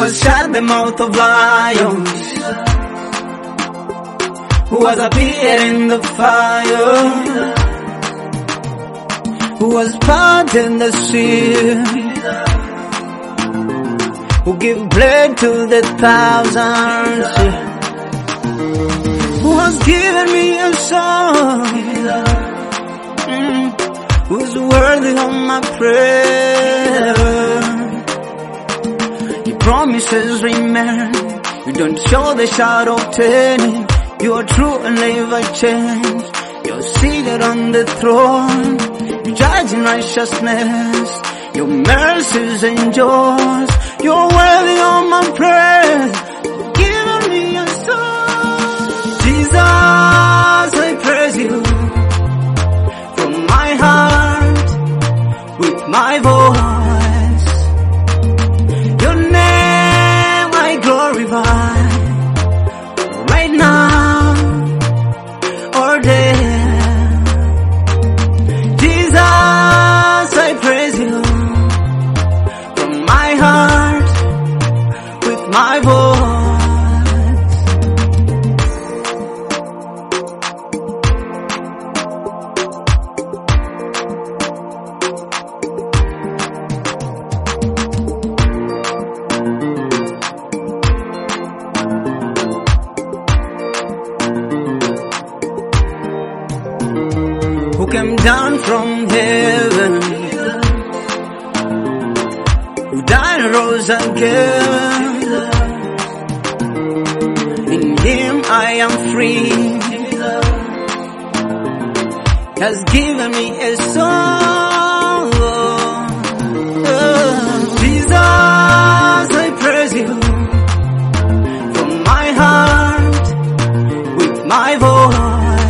has shut the mouth of lions, who has appeared in the fire, who has parted the sea, who give bread to the thousands, who has given me a song, who's worthy of my prayer. Your promises remain, you don't show the shadow of turning. You are true and never change. You're seated on the throne, you judge in righteousness. Your mercies endures. You're worthy of my praise. Give me a song, Jesus. I praise you from my heart with my voice. Your name I glorify right now or there. Jesus, I praise you from my heart with my voice. Who came down from heaven, who died and rose again. In Him I am free, has given me a song. Jesus, I praise you from my heart with my voice.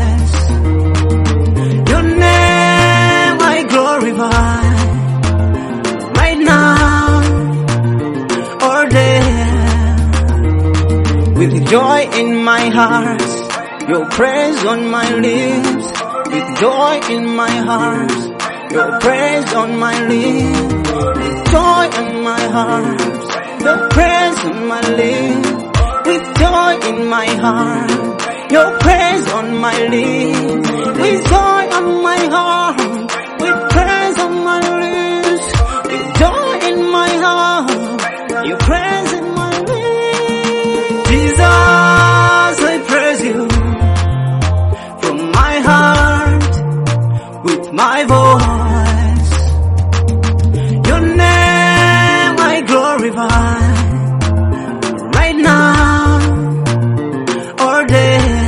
Right now or there, with joy in my heart, your praise on my lips. With joy in my heart, your praise on my lips. With joy in my heart, your praise on my lips. With joy in my heart, your praise on my lips. With joy on my heart, with praise on my lips, with joy in my heart, your praise in my lips. Jesus, I praise you from my heart with my voice. Your name I glorify right now or there.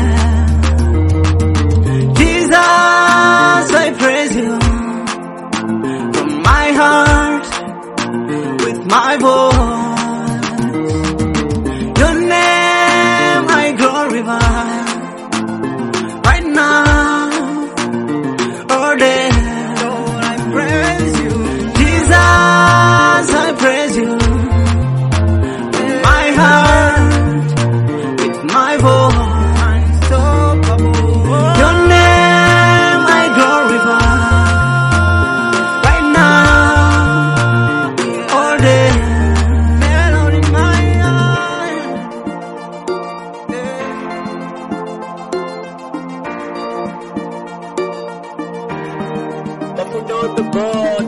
Jesus, I praise you from my heart with my voice. Your name I glorify right now or there. Lord, I praise you. Jesus, I praise you with my heart with my voice. Your name I glorify right now or there. Melody in my eye. Put out the board.